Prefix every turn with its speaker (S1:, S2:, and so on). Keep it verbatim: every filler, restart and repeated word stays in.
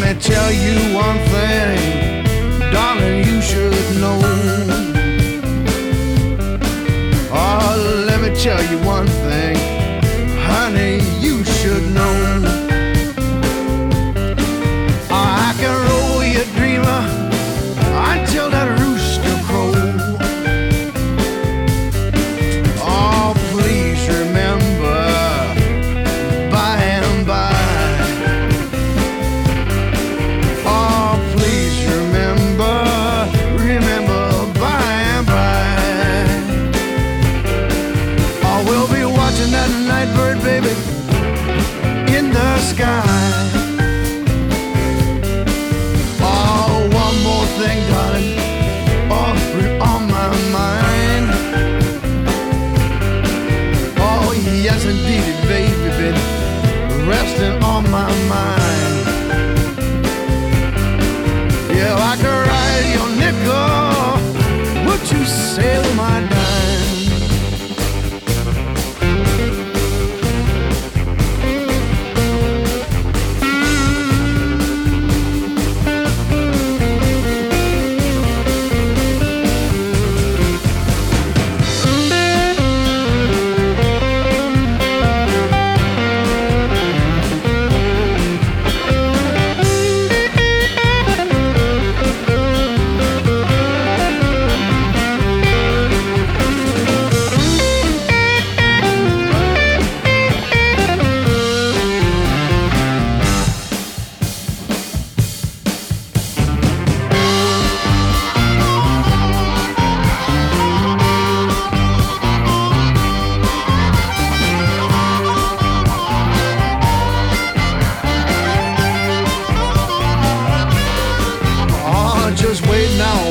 S1: me tell you one thing, darling, you should know. Oh, let me tell you one thing, honey, you should know. I can roll your dreamer until that rooster crows. Oh, please remember, by and by. Oh, please remember, remember, by and by. Oh, we'll be watching that night bird, baby, in the sky. Oh, one more thing, darling, oh, on my mind. Oh, yes, indeed, baby, been resting on my mind. Yeah, I could ride your nickel, would you sail my dime? Just wait now